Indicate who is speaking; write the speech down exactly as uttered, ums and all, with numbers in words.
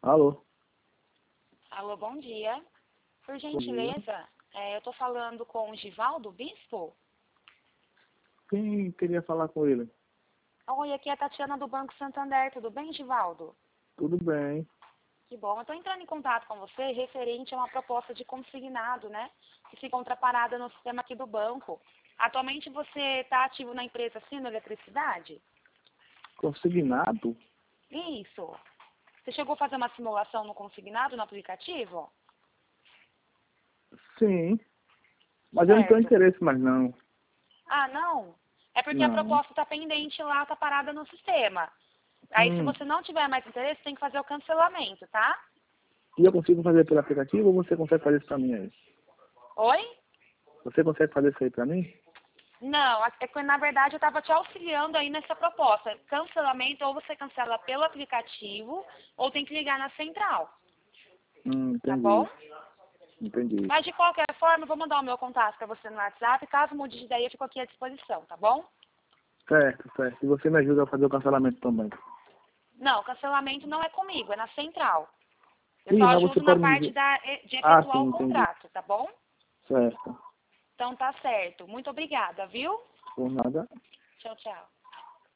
Speaker 1: Alô?
Speaker 2: Alô, bom dia. Por
Speaker 1: Bom dia.
Speaker 2: gentileza, é, eu estou falando com o Givaldo Bispo.
Speaker 1: Quem queria falar com ele?
Speaker 2: Oi, aqui é a Tatiana do Banco Santander. Tudo bem, Givaldo?
Speaker 1: Tudo bem.
Speaker 2: Que bom. Eu estou entrando em contato com você referente a uma proposta de consignado, né? Que se encontra parada no sistema aqui do banco. Atualmente você está ativo na empresa Sino Eletricidade?
Speaker 1: Consignado?
Speaker 2: Isso. Você chegou a fazer uma simulação no consignado no aplicativo?
Speaker 1: Sim. Mas eu não tenho
Speaker 2: Certo.
Speaker 1: interesse mais não.
Speaker 2: Ah, não? É porque a
Speaker 1: Não.
Speaker 2: proposta está pendente lá, está parada no sistema. Aí, se
Speaker 1: Hum.
Speaker 2: você não tiver mais interesse, tem que fazer o cancelamento, tá?
Speaker 1: E eu consigo fazer pelo aplicativo ou você consegue fazer isso pra mim aí?
Speaker 2: Oi?
Speaker 1: Você consegue fazer isso aí pra mim?
Speaker 2: Não, é que na verdade eu estava te auxiliando aí nessa proposta. Cancelamento, ou você cancela pelo aplicativo, ou tem que ligar na central,
Speaker 1: Hum,
Speaker 2: tá
Speaker 1: entendi.
Speaker 2: bom?
Speaker 1: Entendi.
Speaker 2: Mas de qualquer forma, eu vou mandar o meu contato para você no WhatsApp. Caso mude de ideia, eu fico aqui à disposição, tá bom?
Speaker 1: Certo, certo. E você me ajuda a fazer o cancelamento também.
Speaker 2: Não, cancelamento não é comigo, é na central. Eu
Speaker 1: Sim,
Speaker 2: só
Speaker 1: mas você
Speaker 2: ajudo na
Speaker 1: pode me
Speaker 2: parte
Speaker 1: dizer.
Speaker 2: da, de
Speaker 1: Ah,
Speaker 2: efetuar
Speaker 1: sim,
Speaker 2: o
Speaker 1: entendi.
Speaker 2: contrato, tá bom?
Speaker 1: Certo.
Speaker 2: Então tá certo. Muito obrigada, viu?
Speaker 1: Por nada.
Speaker 2: Tchau, tchau.